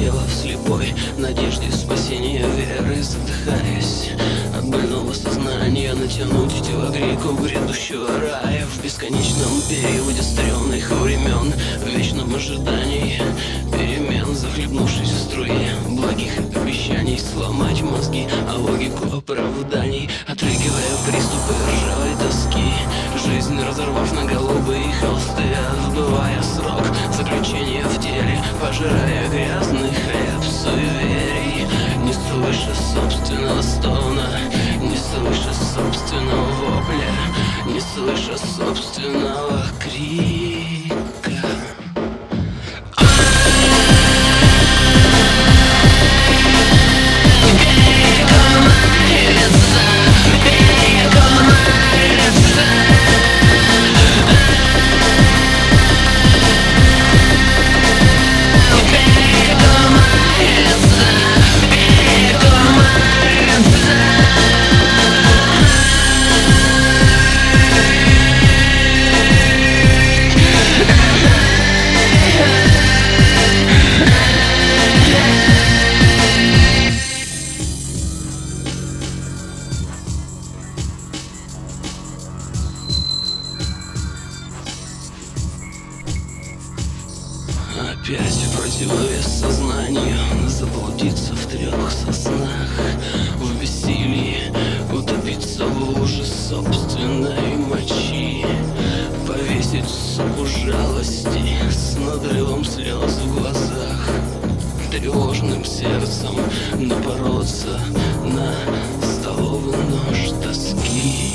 тело в слепой надежде спасения веры, задыхаясь от больного сознания, натянуть телогрейку грядущего рая в бесконечном периоде стрёмных времен, в вечном ожидании перемен, захлебнувшись в струе благих обещаний, сломать мозги, а логику оправданий, отрыгивая приступы ржавой тоски, жизнь разорвав на голубые холсты, отбывая срок заключения в теле, пожирая грязный хлеб суеверий, не слыша собственного стона, не слыша собственного вопля, не слыша собственного крика. Опять в противовес сознанию заблудиться в трех соснах, в бессилии утопиться в луже собственной мочи, повесить суку жалости с надрывом слез в глазах, тревожным сердцем напороться на столовый нож тоски.